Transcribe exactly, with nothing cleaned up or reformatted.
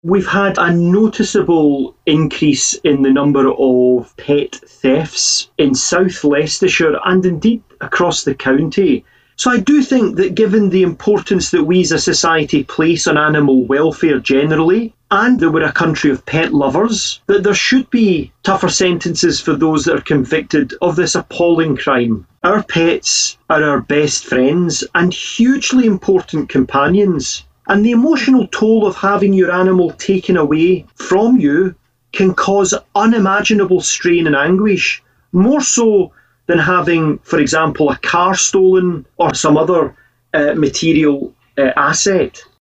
We've had a noticeable increase in the number of pet thefts in South Leicestershire and indeed across the county. So I do think that given the importance that we as a society place on animal welfare generally, and that we're a country of pet lovers, that there should be tougher sentences for those that are convicted of this appalling crime. Our pets are our best friends and hugely important companions. And the emotional toll of having your animal taken away from you can cause unimaginable strain and anguish, more so than having, for example, a car stolen or some other uh, material uh, asset.